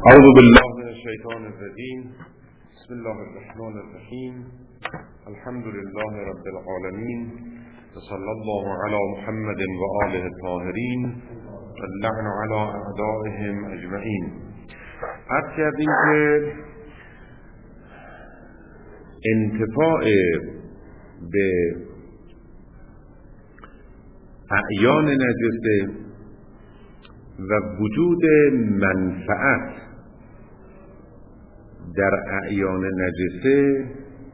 اعوذ بالله من الشیطان الرجیم. بسم الله الرحمن الرحیم. الحمد لله رب العالمین و صلی الله علی محمد و آله الطاهرین و اللعن علی اعدائهم اجمعین. عرض کردیم که انتفاع به اعیان نجسه و وجود منفعت در اعیان نجسه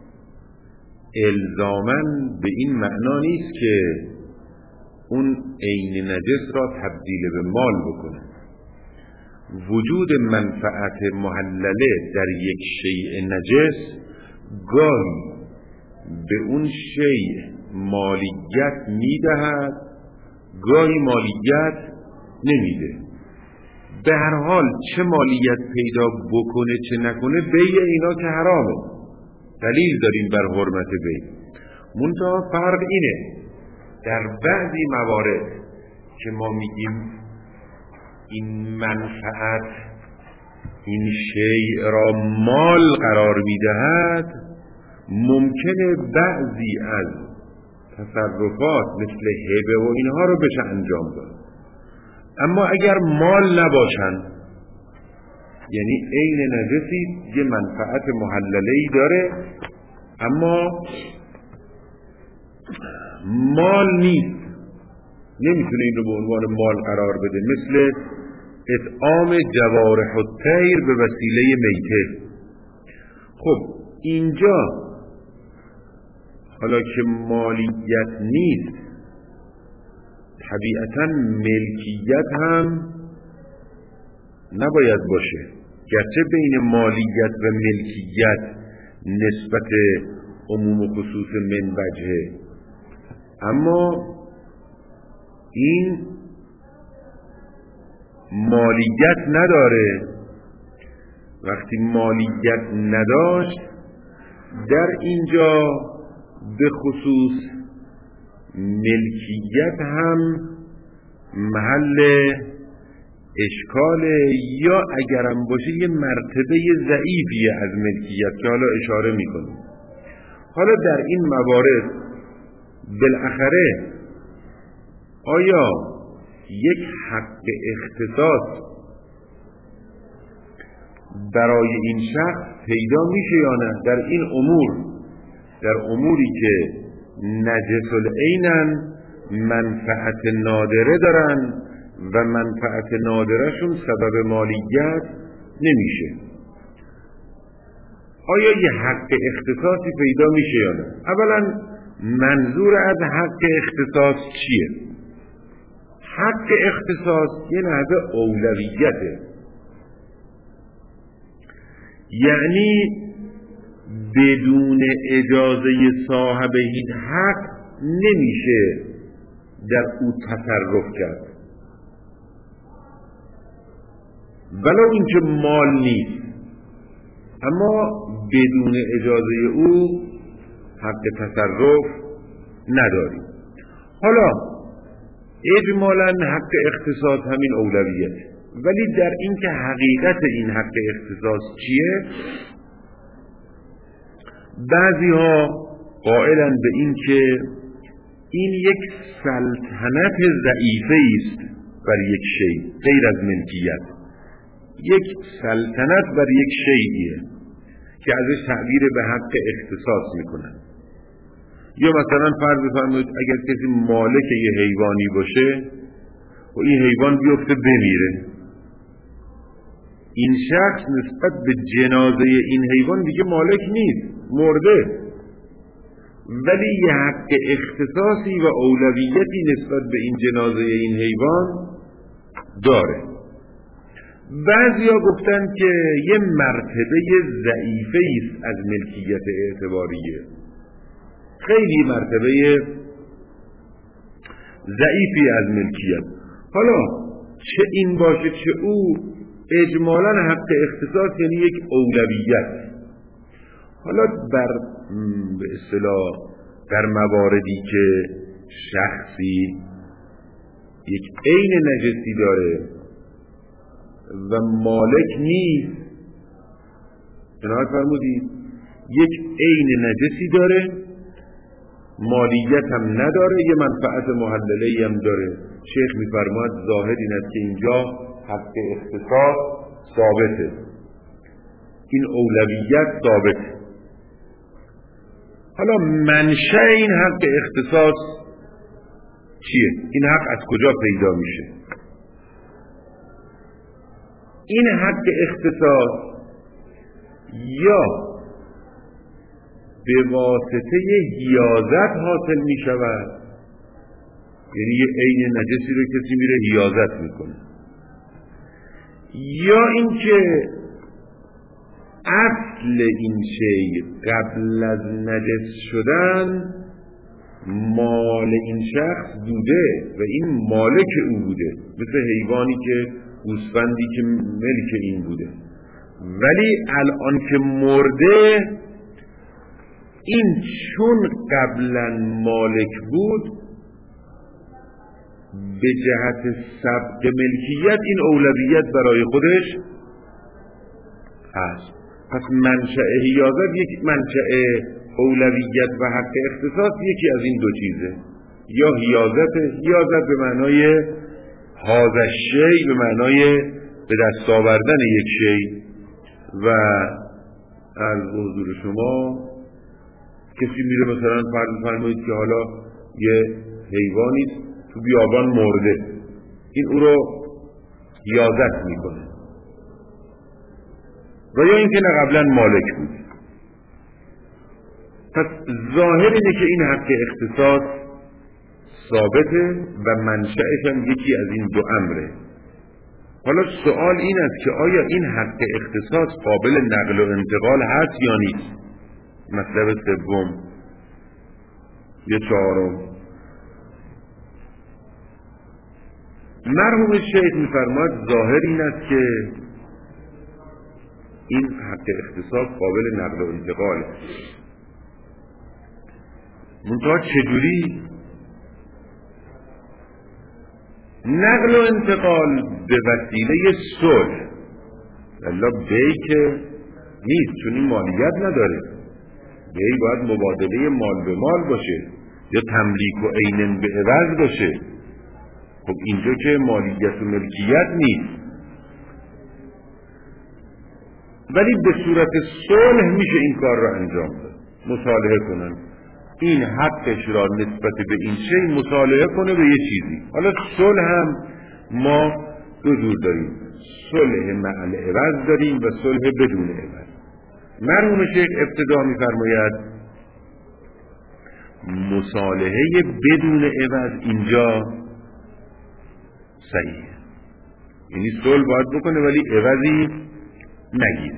الزاماً به این معنا نیست که اون عین نجس را تبدیل به مال بکنه. وجود منفعت محلله در یک شیء نجس گاهی به اون شیء مالیت میدهد، گاهی مالیت نمیده. به هر حال چه مالیت پیدا بکنه چه نکنه، بیع اینا که حرامه، دلیل داریم بر حرمت بیع. منتها فرق اینه در بعضی موارد که ما میگیم این منفعت این شیء را مال قرار میدهد، ممکنه بعضی از تصرفات مثل هبه و اینها رو بشه انجام داد، اما اگر مال نباشن، یعنی عین نجسی یه منفعت محلله‌ای داره اما مال نیست، نمیتونه این رو به عنوان مال قرار بده، مثل اطعام جوارح الطیر به وسیله میته. خب اینجا حالا که مالیت نیست، طبیعتاً ملکیت هم نباید باشه، گرچه بین مالیت و ملکیت نسبت عموم و خصوص من وجهه، اما این مالیت نداره. وقتی مالیت نداشت، در اینجا به خصوص ملکیت هم محل اشکال، یا اگرم باشه یه مرتبه ضعیفیه از ملکیت که حالا اشاره میکنیم. حالا در این موارد بالاخره آیا یک حق اختصاص برای این شخص پیدا میشه یا نه؟ در این امور، در اموری که نجس العینن، منفعت نادره دارن و منفعت نادرهشون سبب مالیت نمیشه، آیا یه حق اختصاصی پیدا میشه یا نه؟ اولا منظور از حق اختصاص چیه؟ حق اختصاص یه نحوه اولویته، یعنی بدون اجازه صاحب هیچ حق نمیشه در او تصرف کرد، ولو اینکه مال نیست، اما بدون اجازه او حق تصرف نداریم. حالا اجمالاً حق اختصاص همین اولویت، ولی در این که حقیقت این حق اختصاص چیه، بعضی ها قائلن به این که این یک سلطنت ضعیفه است بر یک شیء غیر از ملکیت، یک سلطنت بر یک شیئیه که ازش تعبیر به حق اختصاص میکنن. یا مثلا فرض بفرمایید اگر کسی مالک یه حیوانی باشه و این حیوان بیفته بمیره، این شخص نسبت به جنازه این حیوان دیگه مالک نیست، مرده، ولی یه حق اختصاصی و اولویتی نسبت به این جنازه این حیوان داره. بعضیا گفتن که یه مرتبه ضعیفه است از ملکیت اعتباریه، خیلی مرتبه ضعیفی از ملکیت. حالا چه این باشه چه او، اجمالاً حق اختصاص یعنی یک اولویت. حالا به اصطلاح در مواردی که شخصی یک عین نجسی داره و مالک نیست، عنایت فرمودید یک عین نجسی داره، مالیت هم نداره، یه منفعت محلله‌ای هم داره. شیخ می‌فرماید ظاهر این است که اینجا حق اختصاص ثابته، این اولویت ثابته. حالا منشأ این حق اختصاص چیه؟ این حق از کجا پیدا میشه؟ این حق اختصاص یا به واسطه حیازت حاصل می شود، یعنی یه عین نجسی رو کسی میره حیازت میکنه، یا اینکه اصل این شی قبل از نجس شدن مال این شخص بوده و این مالک او بوده، مثل حیوانی که گوسفندی که ملک این بوده، ولی الان که مرده این چون قبلا مالک بود به جهت سبق ملکیت این اولویت برای خودش هست. پس منشأ حیازت یک منشأ اولویت و حق اختصاص یکی از این دو چیزه، یا حیازت به معنای هذا الشیء، به معنای به دست آوردن یک شی، و از حضور شما کسی میره مثلا فرض فرمایید که حالا یه حیوانی تو بیابان مرده، این او رو حیازت میکنه، و یا اینکه نه قبلا مالک بود. پس ظاهر اینه که این حق اختصاص ثابته و منشأش هم یکی از این دو امره. حالا سوال این است که آیا این حق اختصاص قابل نقل و انتقال هست یا نیست؟ مطلب سوم یا چهارم. مرحوم شیخ می‌فرماید ظاهر این است که این حق اختصاص قابل نقل و انتقال، منتها چجوری؟ نقل و انتقال به وسیله صلح، الا بی که نیست، چون این مالیت نداره، بی باید مبادله مال به مال باشه یا تملیک و عین به عوض باشه. خب اینجا که مالیت و ملکیت نیست، ولی به صورت صلح میشه این کار را انجام داد، مصالحه کنن، این حقش را نسبت به این شی مصالحه کنه به یه چیزی. حالا صلح هم ما دو جور داریم، صلح مع العوض داریم و صلح بدون عوض. مرحوم شیخ ابتدا می‌فرماید مصالحه بدون عوض اینجا صحیحه، یعنی صلح باید بکنه ولی عوضی نگیره.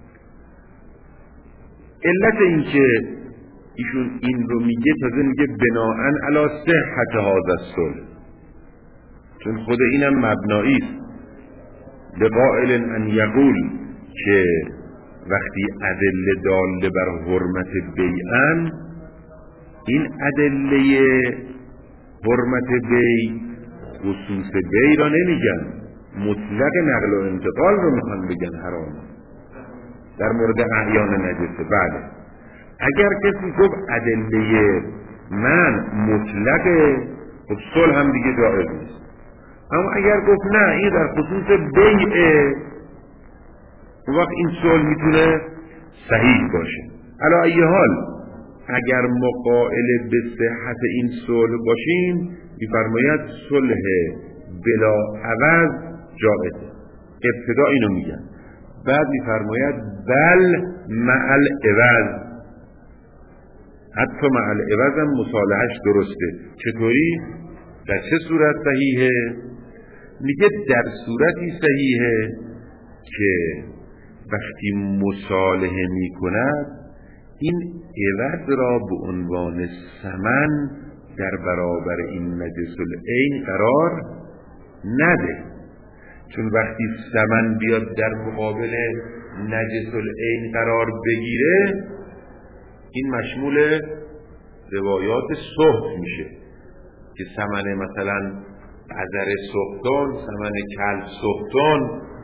علت این که ایشون این رو میگه تازه میگه بناءً علی صحت هذا الصلح، چون خود اینم مبنایی است لقائل ان یقول که وقتی ادله داله بر حرمت بیعن، این ادله حرمت بیع خصوص بیع را نمیگن، مطلق نقل و انتقال رو میخوان بگن حرام در مورد اعیان نجسه. بله اگر کسی گفت ادله من مطلقه، خب صلح هم دیگه جایز نیست. اما اگر گفت نه این در خصوص بیعه، وقت این صلح میتونه صحیح باشه. علی ای حال اگر مقائل به صحت این صلح باشیم، میفرماید صلح بلا عوض جایزه. ابتدا اینو میگن، بعد میفرماید بل مع العوض، حتی مع العوض هم مصالحش درسته. چطوری؟ در چه صورت صحیحه؟ میگه در صورتی صحیحه که وقتی مصالحه میکند این عوض را به عنوان ثمن در برابر این نجس العین قرار نده، چون وقتی ثمن بیاد در مقابل نجس العین قرار بگیره این مشمول روایات صحت میشه که ثمن مثلا عذر سختان، ثمن کل سختان،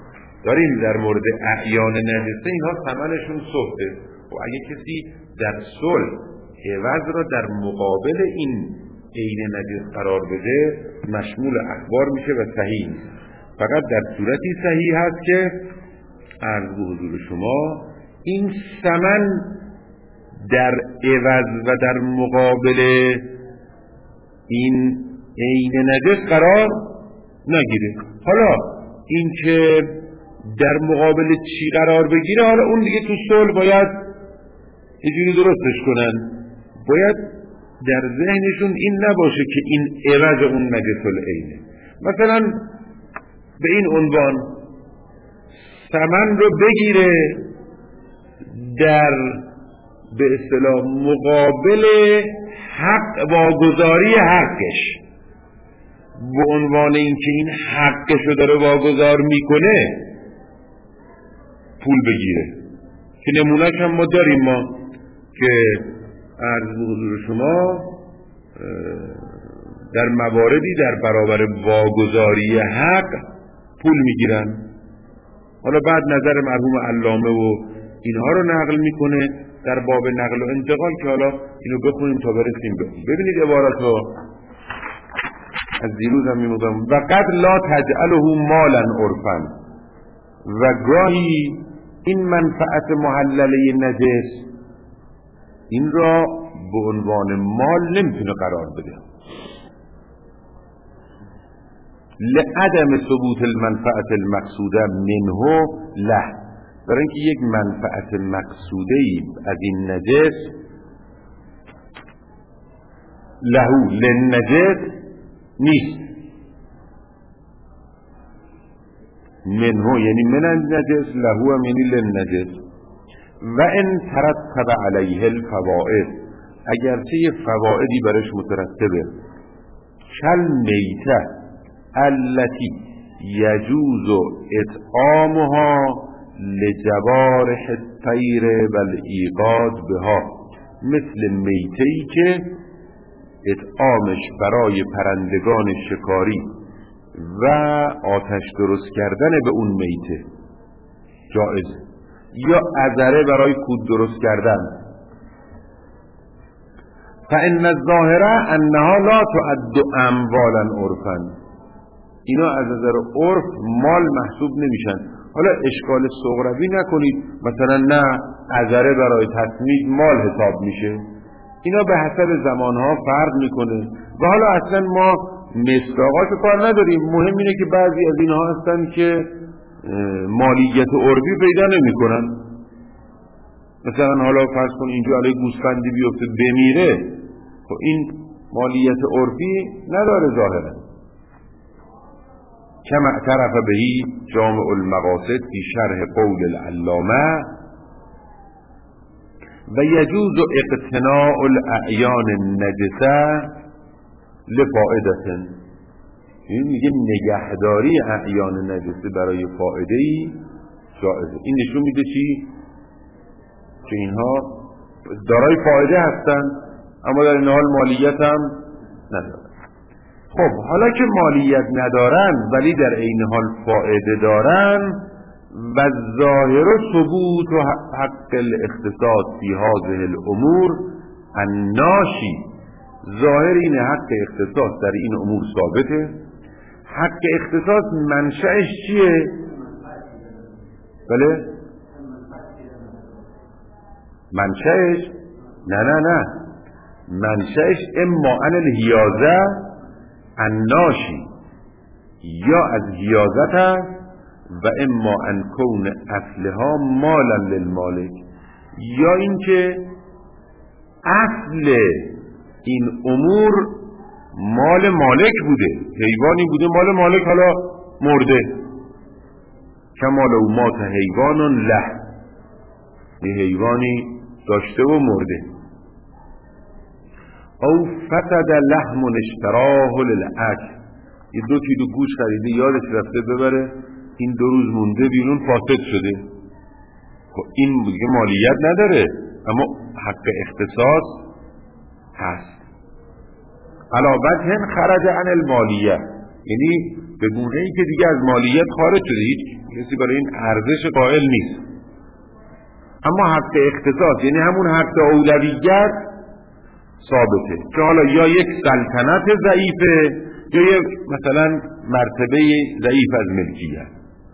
داریم در مورد اعیان نجسه اینها ثمنشون سخته. و اگه کسی در صلح عوض را در مقابل این عین نجس قرار بده مشمول اخبار میشه و صحیح نیست. فقط در صورتی صحیح هست که عرض به حضور شما این ثمن در عوض و در مقابل این عین نجس قرار نگیره. حالا این که در مقابل چی قرار بگیره، حالا اون دیگه تو صلح باید یه جوری درستش کنن. باید در ذهنشون این نباشه که این عوض اون نجس العینه. مثلا به این عنوان ثمن رو بگیره در به اصطلاح مقابل حق واگذاری حقش، به عنوان اینکه این حقش رو داره واگذار میکنه پول بگیره. که نمونهش هم ما داریم، ما که عرض به حضور شما در مواردی در برابر واگذاری حق پول میگیرن. حالا بعد نظر مرحوم علامه و اینها رو نقل میکنه در باب نقل و انتقال که حالا اینو بخونیم تا برسیم ببینید عباراتو. از دیروز هم میمودم و قد لا تجعله مالا عرفا، و گاهی این منفعت محلله نجس این را به عنوان مال نمیتونه قرار بده لعدم ثبوت المنفعت المقصوده منه له، برای اینکه یک منفعت مقصوده‌ای از این نجس لهو للنجس نیست. منه یعنی من النجس، لهو یعنی للنجس. و ان ترتب علیه الفوائد، اگرچه یه فوائدی برش مترتبه، کل میته التي یجوز اطعامها لجوارح الطیر و الایقاد بها، مثل میته‌ای که اطعامش برای پرندگان شکاری و آتش درست کردن به اون میته جائز، یا عذره برای کود درست کردن. فإن الظاهر انها لا تعد اموالا عرفا، اینا از نظر عرف مال محسوب نمیشن. حالا اشکال صغروی نکنید، مثلا نه عذره برای تسمید مال حساب میشه، اینا به حسب زمانها فرق میکنه. و حالا اصلا ما مصداقاتو کار نداریم، مهم اینه که بعضی از اینها هستن که مالیت عرفی پیدا نمیکنن. مثلا حالا فرض کن اینجا علی گوسفندی بیفته بمیره، خب این مالیت عرفی نداره ظاهرا. کما اعترف بهی جامع المقاصد فی شرح قول العلامه و یجوز اقتناء الاعیان النجسه لفائدة، این میگه نگهداری اعیان نجسه برای فائده‌ای جائزه. این نشون میده چی؟ که اینها دارای فائده هستن اما در این حال مالیت هم ندارن. خب حالا که مالیت ندارن ولی در این حال فائده دارن، و ظاهر ثبوت و حق الاختصاص فی هذه الامور الناشی، ظاهر این حق اختصاص در این امور ثابته. حق اختصاص منشأش چیه؟ بله؟ منشأش نه منشأش اما ان الحیازه الناشی، یا از حیازت است، و اما ان کون اصلها مالا للمالک، یا اینکه اصل این امور مال مالک بوده، حیوانی بوده مال مالک، حالا مرده. کما لو مات حیوان له، یه حیوانی داشته و مرده. او فتد لحم اشتراه للعجل، یه 2 کیلو گوش خریده یادش رفته ببره، این 2 روز مونده بیرون فاسد شده. خب این دیگه مالیت نداره اما حق اختصاص هست. علا وجه خرج عن المالیه، یعنی به گونه‌ای که دیگه از مالیات خارج شده، هیچ کسی برای این ارزش قائل نیست. اما حق اختصاص یعنی همون حق اولویت ثابته که حالا یا یک سلطنت ضعیفه یا یک مثلا مرتبه ضعیف از ملکیت.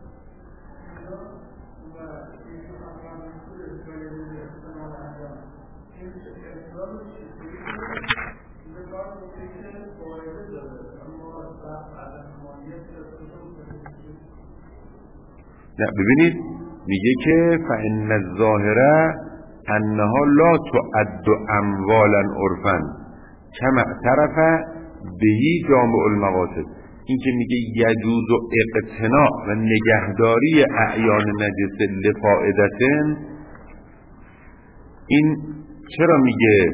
نه ببینید میگه که فإن الظاهره انها لا تعد اموالا عرفا کما اعترف بهی جامع المقاصد. این که میگه یجوز و اقتناع و نگهداری اعیان نجس لفائدتن، این چرا میگه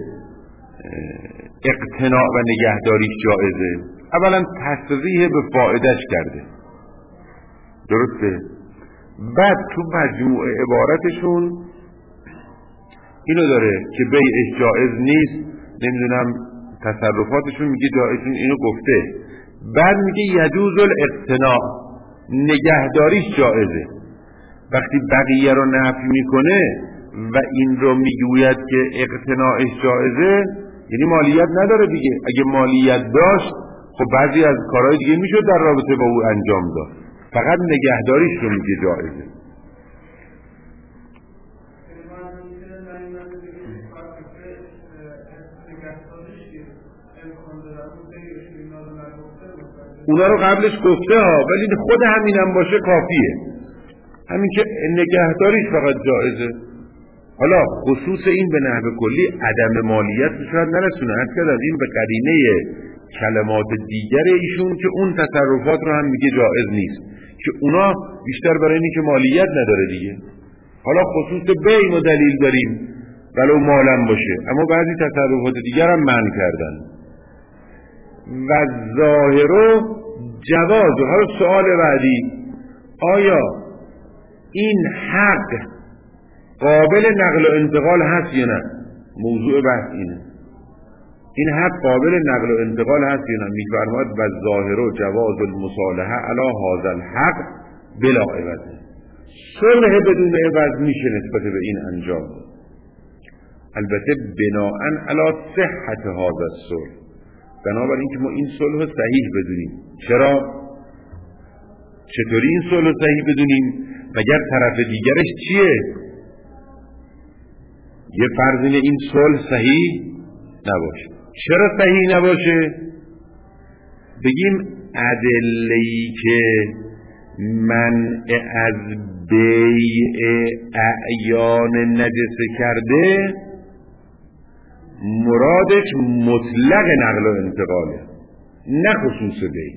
اقتناع و نگهداریش جائزه؟ اولا تصریح به فائدش کرده، درسته؟ بعد تو مجموع عبارتشون اینو داره که بیعش جائز نیست، نمیدونم تصرفاتشون میگه جائزشون اینو گفته. بعد میگه یجوز الاقتناع، نگهداریش جائزه. وقتی بقیه رو نفی میکنه و این رو میگوید که اقتناعش جائزه، یعنی مالیت نداره دیگه. اگه مالیت داشت خب بعضی از کارهای دیگه میشد در رابطه با او انجام داد، فقط نگهداریش رو میگه جائزه. اونا رو قبلش گفته ها، ولی خود همینم باشه کافیه، همین که نگهداریش فقط جائزه. حالا خصوص این به نحو کلی عدم مالیت شاید نرسونه، حتی از این به قرینه کلمات دیگر ایشون که اون تصرفات رو هم میگه جائز نیست، که اونا بیشتر برای اینی که مالیت نداره دیگه. حالا خصوص بین و دلیل داریم ولو مالم باشه، اما بعضی تصرفات دیگر هم منع کردن. و ظاهر جواز. حالا سوال بعدی، آیا این حق قابل نقل و انتقال هست یا نه؟ موضوع بحث اینه، این حق قابل نقل و انتقال هست یا نه؟ میفرماید و ظاهر جواز المصالحه علی هذا الحق بلا عوض. صلح بدون عوض میشه نسبت به این انجام، البته بناء علی صحت هذا الصلح، بنابراین که ما این صلح صحیح بدونیم. چرا؟ چطوری این صلح صحیح بدونیم؟ مگر طرف دیگرش چیه؟ یه فرض اینه این صلح صحیح نباشه. چرا صحیح نباشه؟ بگیم ادله‌ای که منع از بیع اعیان نجسه کرده مرادش مطلق نقل و انتقاله، نه خصوص بیع.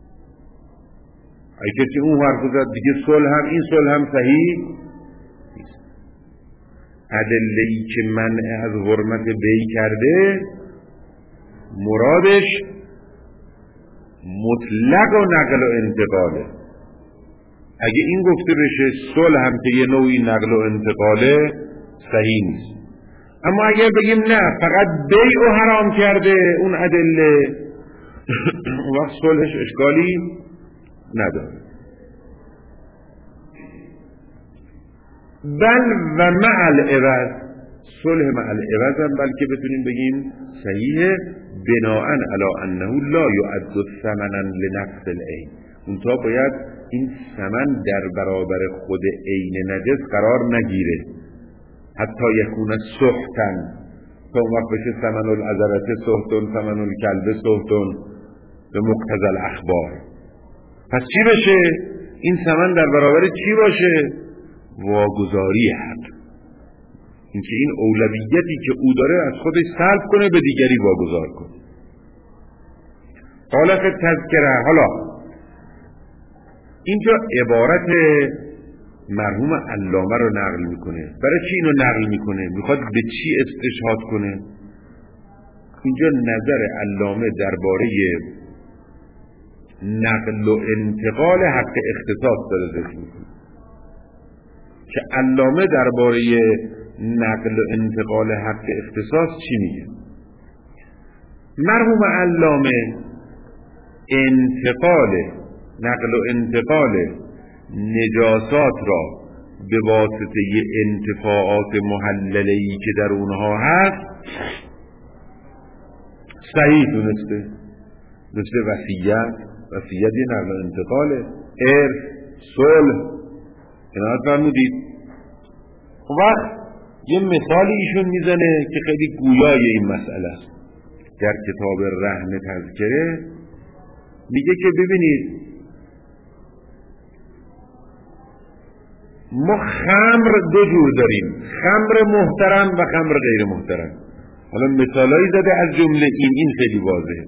اگه کسی اون حرف زد دیگه صلح هم این صلح هم صحیح نیست. ادله‌ای که منع از حرمت بیع کرده مرادش مطلق و نقل و انتقاله. اگه این گفته بشه صلح هم که یه نوعی نقل و انتقاله صحیح نیست. اما اگر بگیم نه فقط بیع و حرام کرده اون ادله، اون وقت صلحش اشکالی نداره. بل و مع العوض، صلح مع العوض هم بلکه بتونیم بگیم صحیحه بناء علی انه لا یعد ثمنا لنفس العین. اونتا باید این ثمن در برابر خود عین نجس قرار نگیره، حتی یکون سحتن، تا اون وقت بشه ثمن العذرت سحتن ثمن الکلب سحتن به مقتضی الاخبار. پس چی بشه؟ این ثمن در برابر چی باشه؟ واگذاری حق، اینکه این اولویتی که او داره از خودش سلب کنه به دیگری واگذار کنه. حالت تذکره. حالا اینجا عبارت مرحوم علامه رو نقل میکنه. برای چی اینو نقل میکنه؟ میخواد به چی استشهاد کنه؟ اینجا نظر علامه درباره نقل و انتقال حق اختصاص داره ذکر میکنه که علامه درباره نقل و انتقال حق اختصاص چی میگه. مرحوم علامه انتقال نقل و انتقال نجاسات را به واسطه انتفاعات محلله‌ای که در اونها هست صحیح دونسته، مثل وصیت یه نقل و انتقاله، ارث، صلح، اینا فرمودید. خب یه مثالی ایشون میزنه که خیلی گویای این مسئله است در کتاب رهن تذکره. میگه که ببینید ما خمر دو جور داریم، خمر محترم و خمر غیر محترم. حالا مثالایی زده از جمله این خیلی واضحه.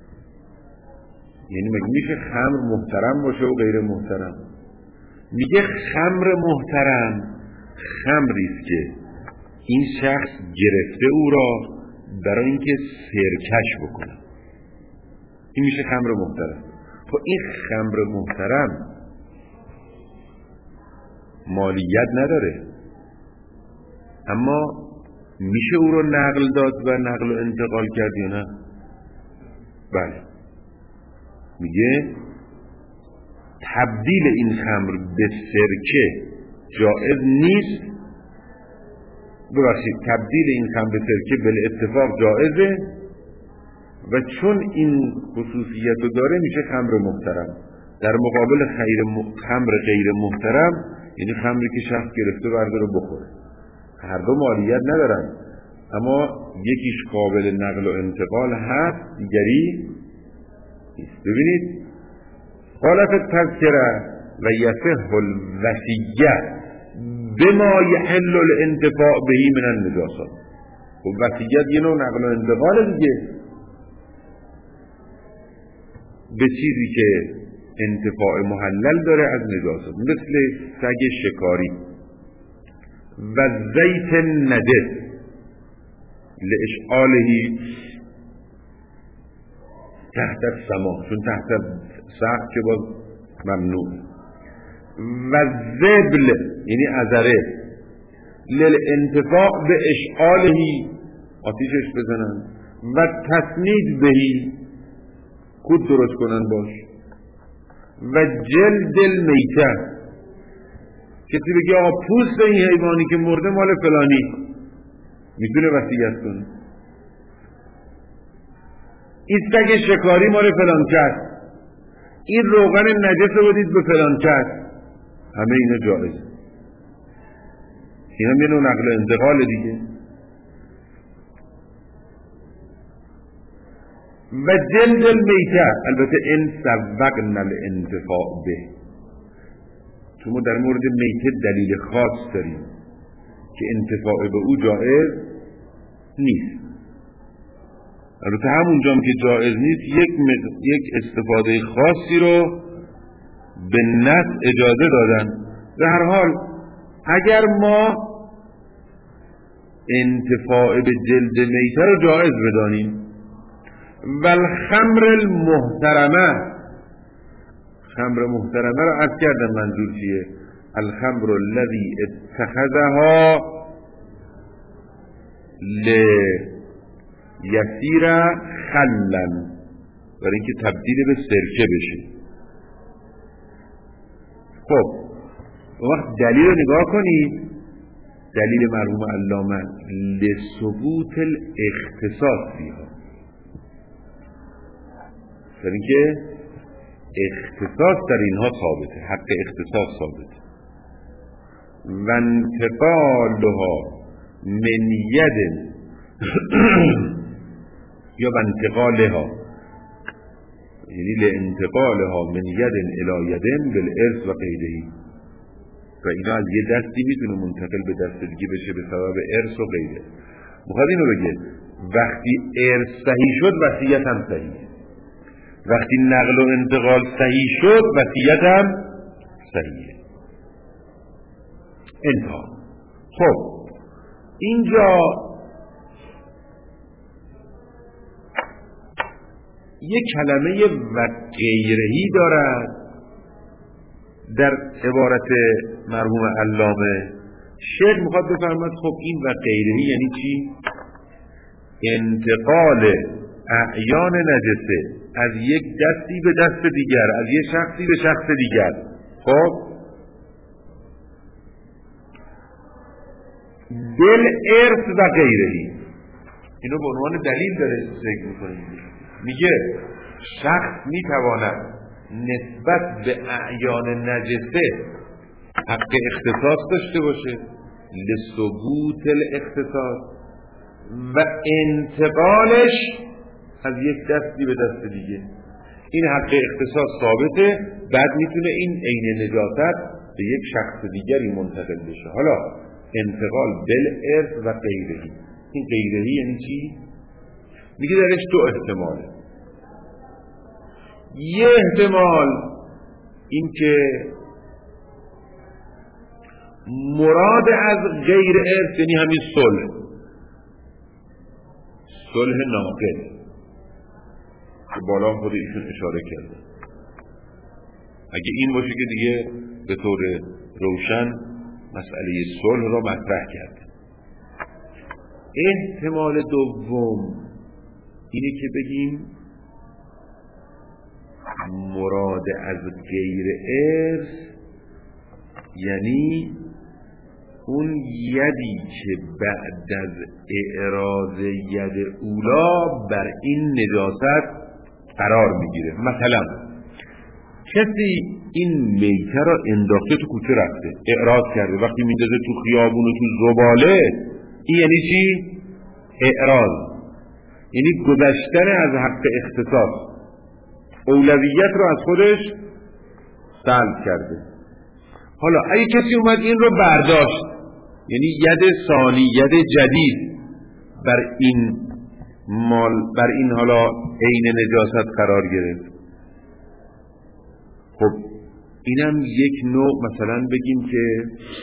یعنی مگه میشه خمر محترم باشه و غیر محترم؟ میگه خمر محترم خمری است که این شخص گرفته او را برای اینکه سرکش بکنه، این میشه خمر محترم. خب این خمر محترم مالیت نداره، اما میشه او رو نقل داد و نقل و انتقال کرد یا نه؟ بله. میگه تبدیل این خمر به سرکه جائز نیست. ببخشید، تبدیل این خمر به سرکه بل اتفاق جائزه و چون این خصوصیت رو داره میشه خمر محترم. در مقابل خمر غیر محترم یعنی خمری که شخص گرفته برداره بخوره، هر دو مالیت ندارن، اما یکیش قابل نقل و انتقال هست، دیگری نیست. ببینید قالت تذکره و یصح الوصیه بما یحل الانتفاع بهی من النجاسات. خب وصیت یه نوع نقل و انتقال دیگه به چیزی که انتفاع محلل داره از نجاسات، مثل سگ شکاری. و زیت نجس لاشعاله تحت السما، چون تحت سقف که باز ممنوع. و زبل یعنی عذره للانتفاع به اشعاله، آتیشش بزنن. و تسنید بهی، کود درست کنن باش. و جلد المیته، کسی بگی آقا پوست این حیوانی که مرده مال فلانی، میتونه وصیت کنه. این سگ شکاری مال فلان کس، این روغن نجس رو بدید به فلان کس، همه اینا جایزه. اینا یه نوع نقل انتقال دیگه. و جلد المیته، البته این سبقنا الانتفاع به، چون ما در مورد میته دلیل خاص داریم که انتفاع به او جائز نیست. البته همونجام که جائز نیست یک استفاده خاصی رو به نص اجازه دادن. به هر حال اگر ما انتفاع به جلد میته رو جائز بدانیم، والخمر المحترمه، خمر محترمه رو عرض کردم منظور چیه؟ الخمر الذي اتخذها لیسیر خلا، برای اینکه تبدیل به سرکه بشه. خب وقت دلیل رو نگاه کنید، دلیل مرحوم علامه لثبوت الاختصاص فیها، برای اینکه اختصاص در اینها ثابته، حق اختصاص ثابته. و انتقالها من ید یا و انتقالها یعنی لانتقالها من ید الی ید بالارث و غیره، و اینا از یه دستی میتونه منتقل به دست دیگه بشه به سبب ارث و غیره. میخواد اینو بگه وقتی ارث صحیح شد وصیت هم صحیح، وقتی نقل و انتقال صحیح شد وصیت هم صحیحه. انتها. خب اینجا یک کلمه و غیرهی دارد در عبارت مرحوم علامه. شیخ میخواد بفرماد خب این و غیرهی یعنی چی؟ انتقال اعیان نجسه از یک دستی به دست دیگر، از یک شخصی به شخص دیگر، خب بل ارث و غیرهی، اینو به عنوان دلیل داره ذکر میکنه. میگه شخص میتواند نسبت به اعیان نجسه حق اختصاص داشته باشه لثبوت الاختصاص و انتقالش از یک دستی به دست دیگه. این حق اختصاص ثابته، بعد میتونه این عین نجاست به یک شخص دیگری منتقل بشه. حالا انتقال بالارث و غیرهی، این غیرهی یعنی چی؟ میگه درش دو احتماله. یه احتمال این که مراد از غیر ارث یعنی همین صلح ناقل که بالا خود ایشون اشاره کرده. اگه این باشه که دیگه به طور روشن مسئله صلح را مطرح کرده. احتمال دوم اینه که بگیم مراد از غیر ارث یعنی اون یدی که بعد از اعراض ید اولا بر این نجاست قرار میگیره. مثلا کسی این میته را انداخته تو کوچه رفته، اعراض کرده، وقتی میندازه تو خیابون و تو زباله، این یعنی چی؟ اعراض، یعنی گذشتن از حق اختصاص، اولویت رو از خودش سلب کرده. حالا اگه کسی اومد این رو برداشت، یعنی ید ثانی، ید جدید بر این مال، بر این حالا عین نجاست قرار گرفت، خب اینم یک نوع مثلا بگیم که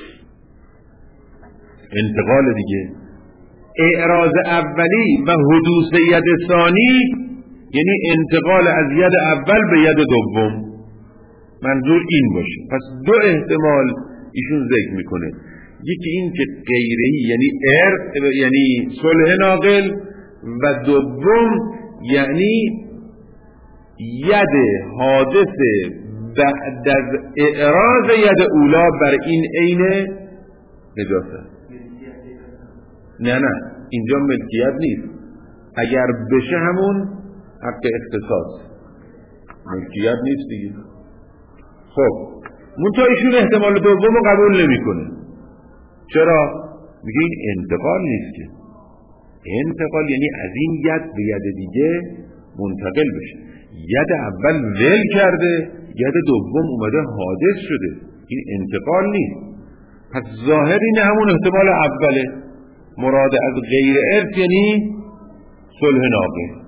انتقال دیگه. اعراض اولی و حدوث ید ثانی یعنی انتقال از ید اول به ید دوم، منظور این باشه. پس دو احتمال ایشون ذکر میکنه، یکی این که غیرهی یعنی ارث یعنی صلح ناقل، و دوم یعنی ید حادث بعد از اعراض ید اولا بر این عین نجاست. نه اینجا ملکیت نیست، اگر بشه همون حق اختصاص، ملکیت نیست دیگه. خب منتها ایشون احتمال دوم رو قبول نمیکنه. چرا؟ میگه این انتقال نیست که، انتقال یعنی از این ید به ید دیگه منتقل بشه. ید اول ول کرده، ید دوم اومده حادث شده، این انتقال نیست. پس ظاهر اینه همون احتمال اوله، مراد از غیر ارث یعنی صلح ناقل.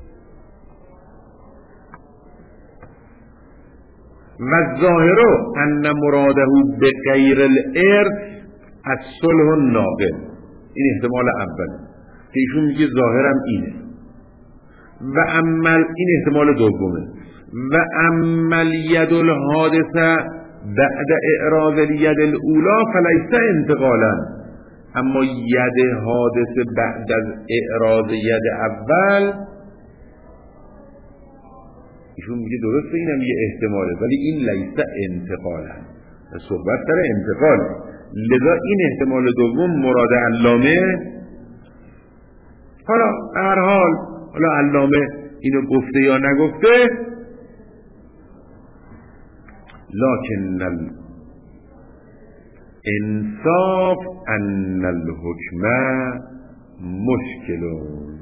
و ظاهرو ان مراده به غیر الارث از صلح ناقل، این احتمال اول که ایشون میگه ظاهرم اینه. و عمل، این احتمال دومه. و عمل ید الحادثه بعد اعراض الید الاولا فلیس انتقالا، اما ید حادثه بعد از اعراض ید اول، ایشون میگه درسته اینم یه احتماله ولی این لیس انتقالا، صحبت سر انتقال. لذا این احتمال دوم مراد علامه. حالا هر حال حالا علامه اینو گفته یا نگفته، لکن الانصاف ان الحکم مشکلون،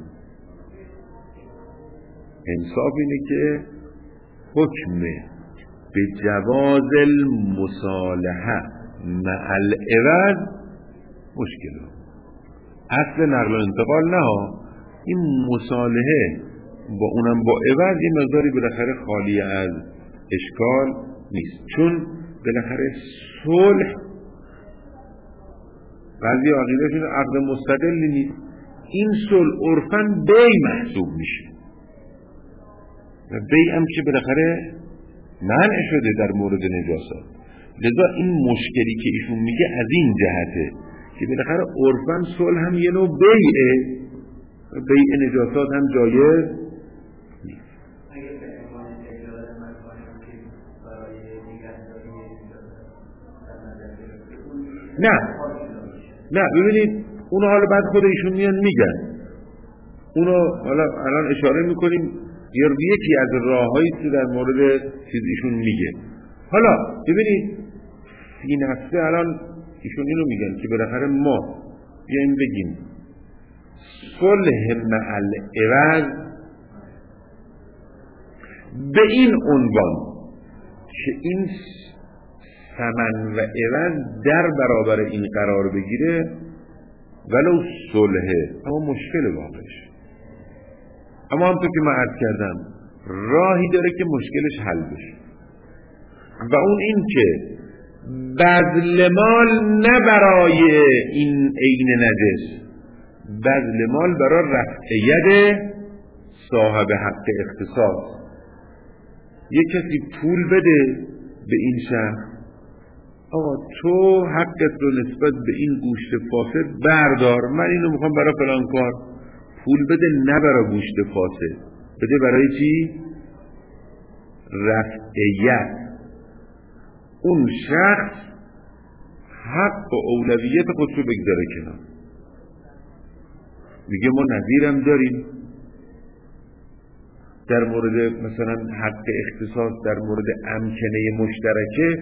انصاف اینه که حکم به جواز المصالحه مع العوض مشکلون. اصل نقل و انتقال نه، این مصالحه با اونم با عوض یه مقداری بالاخره خالی از اشکال نیست، چون بالاخره صلح بعضی عقیدهشون عقد مستقلی نیست، این صلح عرفاً بی محسوب میشه و بی هم که بالاخره منع شده در مورد نجاست. لذا این مشکلی که ایشون میگه از این جهته که بالاخره عرفاً صلح هم یه نوع بیعه، بیع نجاسات هم جایز نیست. نه ببینید اونو حالا بعد خود ایشون میان میگن، اونو حالا الان اشاره میکنیم یکی از راههایی که در مورد چیز ایشون میگه. حالا ببینید این هفته الان ایشون اینو میگن که بالاخره ما بیایم بگیم صلح مع العوض به این عنوان که این ثمن و عوض در برابر این قرار بگیره ولو صلحه، اما مشکل واقعش، اما همونطور که من عرض کردم راهی داره که مشکلش حل بشه و اون این که بذل مال نه برای این عین نجس، بذل مال برای رفع ید صاحب حق اختصاص. یک کسی پول بده به این شخص، آقا تو حقت رو نسبت به این گوشت فاسد بردار، من اینو میخوام برای فلان کار. پول بده نه برای گوشت فاسد، بده برای چی؟ رفع ید. اون شخص حق و اولویت خودش رو بگذاره کنار. میگه ما نظیرم داریم در مورد مثلا حق اختصاص، در مورد امکنه مشترکه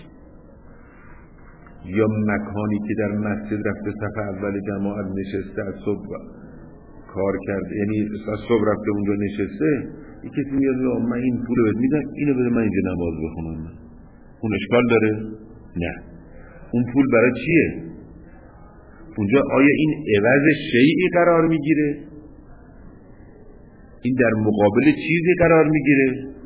یا مکانی که در مسجد رفته صف اول جماعت نشسته، از صبح کار کرده، یعنی از صبح رفته اونجا نشسته، یک کسی میاد من این پول بهت میدم، اینو بده من اینجا نماز بخونم، اون اشکال داره؟ نه. اون پول برای چیه؟ اونجا آیا این عوض شیئی قرار میگیره؟ این در مقابل چیزی قرار میگیره؟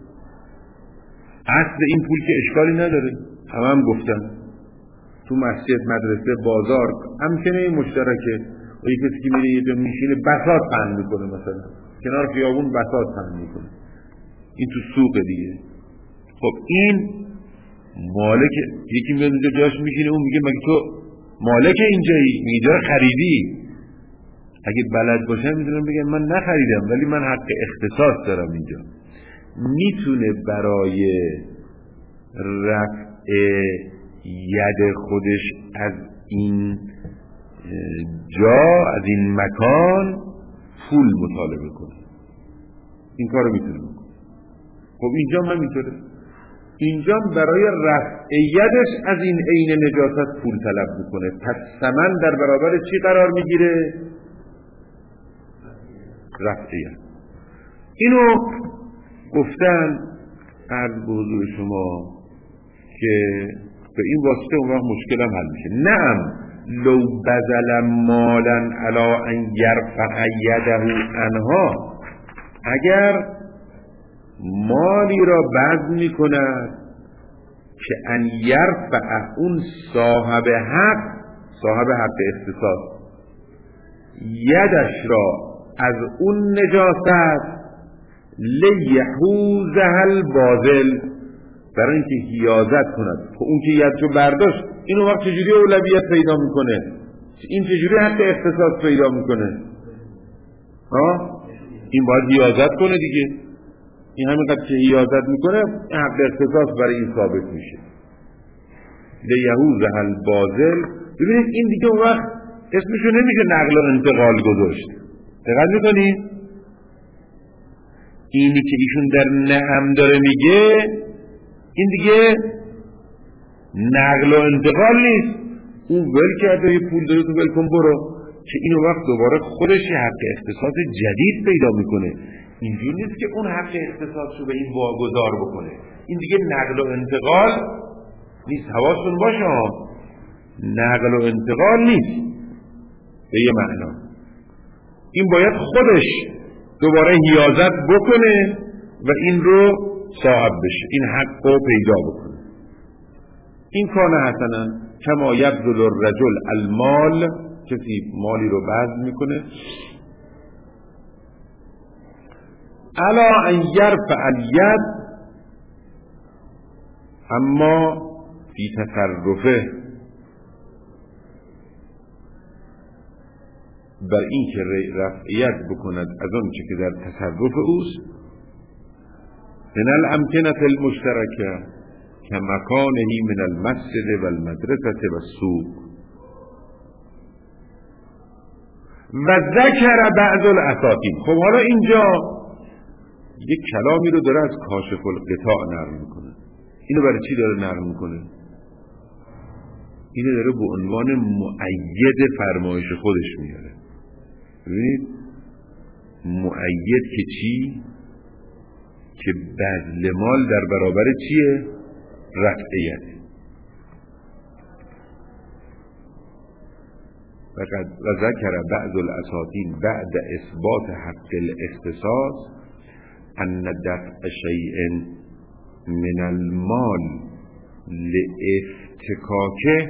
اصل این پول که اشکالی نداره، هم گفتم تو مسجد، مدرسه، بازار امکنه مشترکه و یک کسی که میره یه جا میشینه بساط پهن میکنه، مثلا کنار خیابون بساط پهن میکنه، این تو سوق دیگه. خب این مالک، یکی میاد اونجا جاش میشینه، اون میگه مگه تو مالک اینجایی؟ اینجا خریدی؟ اگه بلد باشم میتونم بگم من نخریدم ولی من حق اختصاص دارم اینجا. میتونه برای رفع ید خودش از این جا، از این مکان پول مطالبه کنه، این کارو میتونه بکنه. خب اینجا من میتونه، اینجا برای رفع یدش از این عین نجاست پول طلب میکنه، پس ثمن در برابر چی قرار میگیره؟ رفع ید. اینو گفتن عرض به حضور شما که به این واسطه اون وقت مشکلم حل میشه. نعم لو بذل مالا علا ان یرفع یده عنها، اگر مالی را بذل میکند که ان یرفع اون صاحب حق اختصاص یدش را از اون نجاست لیحوزها الباذل، برای اینکه حیازت کند. خب اون که یدشو برداشت، اینو وقت چجوری اولویت پیدا میکنه؟ این چجوری حق اختصاص پیدا میکنه؟ این باید حیازت کنه دیگه. این همینقدر که حیازت میکنه حق اختصاص برای این ثابت میشه. لیحوزها الباذل. ببینید این دیگه اون وقت اسمشو نمیشه نقل و انتقال گذاشت. دقت میکنید؟ اینی که ایشون در نعم داره میگه این دیگه نقل و انتقال نیست. اون ول کرده یه پول داره تو ول کن برو، که اینو وقت دوباره خودش حق اختصاص جدید پیدا میکنه. اینجور نیست که اون حق اختصاص رو به این واگذار بکنه. این دیگه نقل و انتقال نیست. حواستون باشه نقل و انتقال نیست به یه معنا. این باید خودش دوباره حیازت بکنه و این رو صاحب بشه، این حق رو پیدا بکنه. این کار حسنا کما یبذل الرجل المال، کسی مالی رو بذل میکنه الا ان یرفع الید، اما فی تصرفه بر این که رفعیت بکند از آن چه که در تصرف اوست، من الامکنة المشترکه که مکانهی من المسجد و المدرسه و السوق. و ذکر بعض الاساطین. خب حالا اینجا یک کلامی رو داره از کاشف القطاع نقل میکنه. اینو برای چی داره نقل میکنه؟ اینو داره به عنوان مؤید فرمایش خودش میاره. ببینید مؤید که چی؟ که بذل مال در برابر چیه؟ رفعیت. و ذکر بعض الاساطین بعد اثبات حق الاختصاص ان دفع شیء من المال لافتکاکه،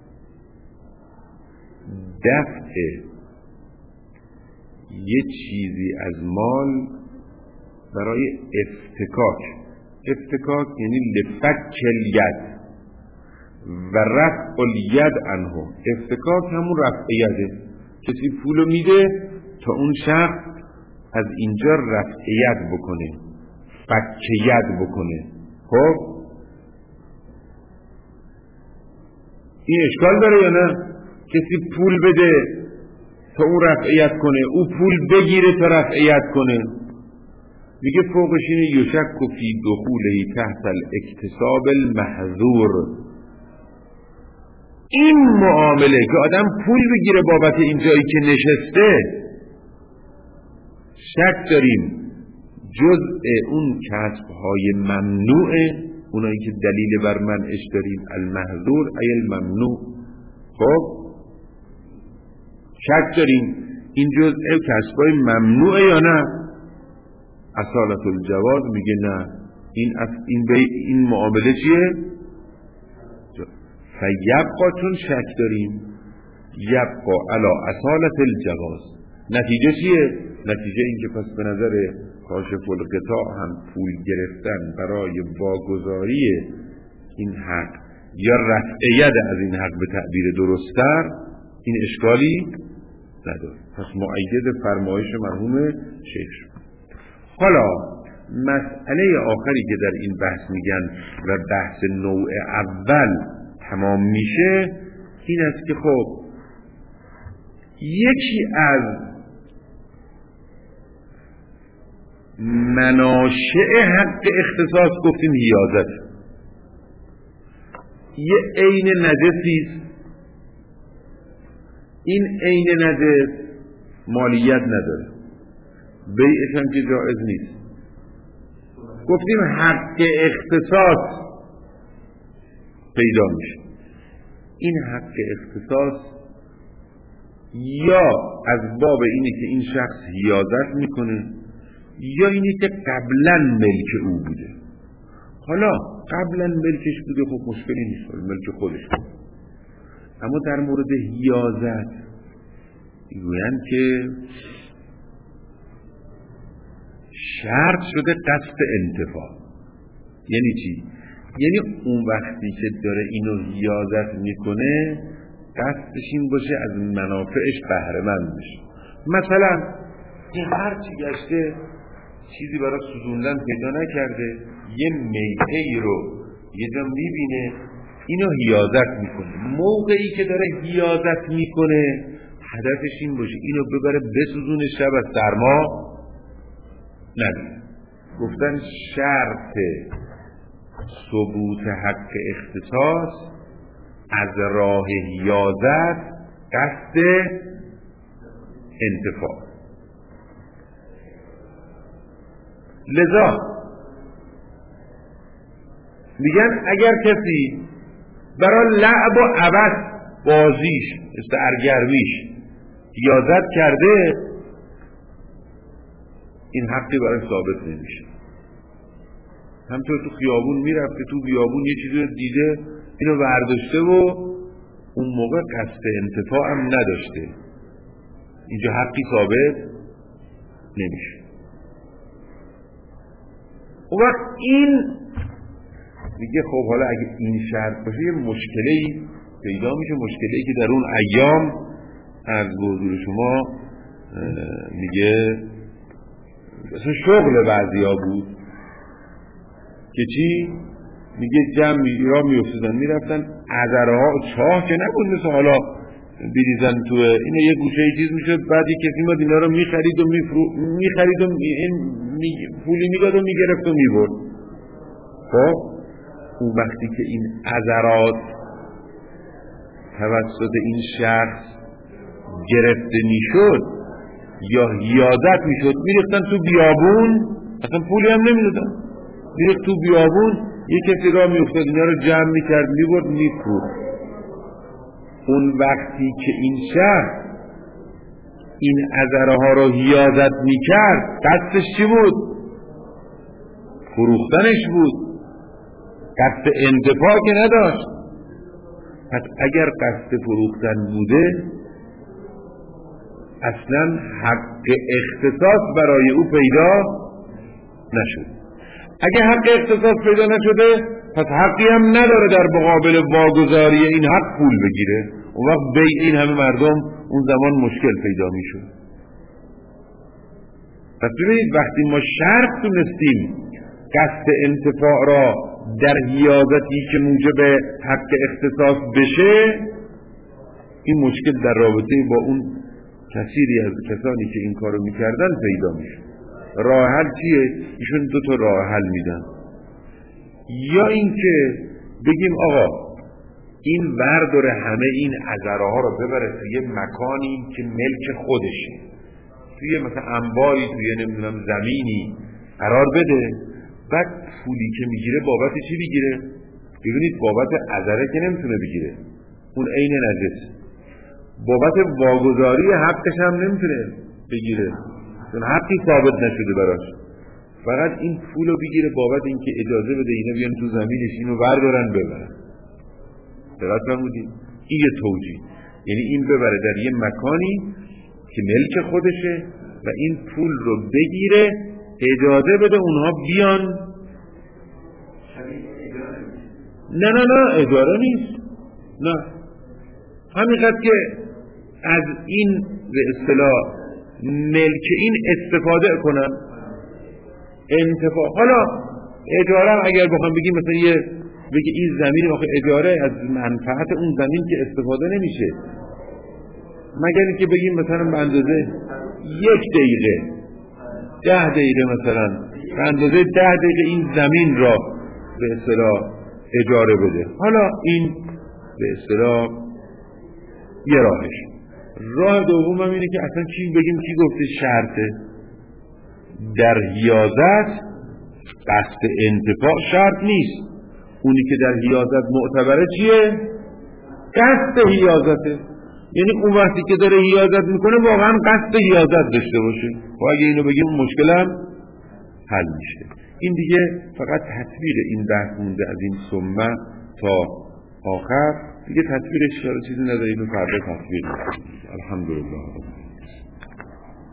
دفع یه چیزی از مال برای افتکاک یعنی لفک الید و رفع الید عنه. افتکاک همون رفع یده، کسی پولو میده تا اون شخص از اینجا رفع ید بکنه، فک ید بکنه. خب این اشکال داره یا نه؟ کسی پول بده تا اون رفع ید کنه، او پول بگیره تا رفع ید کنه. میگه فوقش اینه یشک فی دخوله تحت الاکتساب المحظور. این معامله که آدم پول بگیره بابت این جایی که نشسته، شک داریم جزء اون کسب‌های ممنوعه، اونایی که دلیل بر منعش داریم، المحظور ای الممنوع. خب شک داریم این جزء کسب‌های ممنوعه یا نه؟ اصالت الجواز میگه نه. این معامله چیه؟ فیبقا، چون شک داریم، یبقا علا اصالت الجواز. نتیجه چیه؟ نتیجه این که پس به نظر کاشف القطاع هم پول گرفتن برای واگذاری این حق یا رفع ید از این حق به تعبیر درست‌تر این اشکالی نداره. پس مؤید فرمایش مرحوم شیخ شد. حالا مسئله آخری که در این بحث میگن و بحث نوع اول تمام میشه این است که خب یکی از مناشئ حق اختصاص گفتیم حیازت، یه عین نجسیست، این عین نجس مالیت نداره، بیعش هم که جائز نیست. گفتیم حق اختصاص پیدا میشه. این حق اختصاص یا از باب اینه که این شخص حیازت میکنه یا اینه که قبلا ملک او بوده. حالا قبلا ملکش بوده خب مشکلی نیست، ملک خودش بوده. اما در مورد حیازت میگویند که شرط شده قصد انتفاع. یعنی چی؟ یعنی اون وقتی که داره اینو حیازت میکنه قصدش این باشه از منافعش بهره مند بشه. مثلا این هر چی گشته چیزی برای سوزوندن پیدا نکرده، یه میتهی رو یه جا میبینه اینو حیازت میکنه. موقعی که داره حیازت میکنه هدفش این باشه اینو ببره بسوزونه، شب از سرما نبینه. گفتن شرط ثبوت حق اختصاص از راه حیازت قصد انتفاع. لذا میگن اگر کسی برای لعب و عبث بازیش استعرگرمیش حیازت کرده این حقی برای ثابت نمیشه. همطور تو خیابون میرفته، تو بیابون یه چیزی رو دیده اینو برداشته و اون موقع قصد انتفاع هم نداشته، اینجا حقی ثابت نمیشه. اون وقت این میگه خب حالا اگه این شرط باشه یه مشکلی پیدا میشه، مشکلی که در اون ایام از حضور شما میگه مثلا شغل بعضیا بود که چی؟ میگه جمعی را میافتادن میرفتن عذره ها چاه که نبود مثل حالا بریزن توه، اینه یه گوشه ای چیز میشد، بعد یه کسی ما اینا رو میخرید و میخرید و پولی میداد و میگرفت و میبرد. خب اون وقتی که این عذرات توسط این شخص گرفته میشد یا حیازت میشد، میرفتن تو بیابون، اصلا پولی هم نمیدادن، میرفت تو بیابون یه کسی را میافتاد اینا رو جمع میکرد میبرد میفروخت. اون وقتی که این شخص این عذره ها رو حیازت میکرد قصدش چی بود؟ فروختنش بود، قصد انتفاع که نداشت. پس اگر قصد فروختن بوده اصلا حق اختصاص برای او پیدا نشد. اگه حق اختصاص پیدا نشده پس حقی هم نداره در مقابل واگذاری این حق پول بگیره. اون وقت بیع این همه مردم اون زمان مشکل پیدا میشد. پس ببینید وقتی ما شرط تونستیم قصد انتفاع را در حیازتی که موجب حق اختصاص بشه، این مشکل در رابطه با اون کثیری از کسانی که این کارو میکردن پیدا میشه. راه حل چیه؟ ایشون دو تا راه حل میدن. یا اینکه بگیم آقا این ورداره همه این عذره ها رو ببره توی مکانی که ملک خودشه، توی مثلا انباری، توی نمیدونم زمینی قرار بده، بعد پولی که میگیره بابت چی بگیره؟ ببینید بابت عذره که نمیتونه بگیره، اون عین نجس. بابت واگذاری حقش هم نمیتونه بگیره، چون حقی ثابت نشده براش. فقط این پولو بگیره بابت اینکه اجازه بده اینا بیان تو زمینش اینو بردارن ببرن. درست فرمودید؟ این یه توجیه، یعنی این ببره در یه مکانی که ملک خودشه و این پول رو بگیره، اجازه بده اونها بیان. نه اجاره نیست، نه، همینقدر که از این به اصطلاح ملک این استفاده کنن. انتفاع حالا اجاره هم اگر بخوام بگیم مثلا یه بگی این زمین واقع اجاره از منفعت اون زمین که استفاده نمیشه، مگر اینکه بگیم مثلا به اندازه 1 دقیقه 10 دقیقه مثلا به اندازه 10 دقیقه این زمین را به اصطلاح اجاره بده. حالا این به اصطلاح یه راهش. راه دوم هم اینه که اصلا چی بگیم کی گفته شرطه؟ در حیازت قصد انتفاع شرط نیست. اونی که در حیازت معتبره چیه؟ قصد حیازته. یعنی اون وقتی که داره حیازت میکنه واقعا قصد حیازت داشته باشه. و اگه اینو بگیم مشکل هم حل میشه. این دیگه فقط تطبیق این بحث مونده از این ثمه تا آخر، دیگه تطبیقش چیزی نداره، اینو فردا تطبیق. الحمدلله.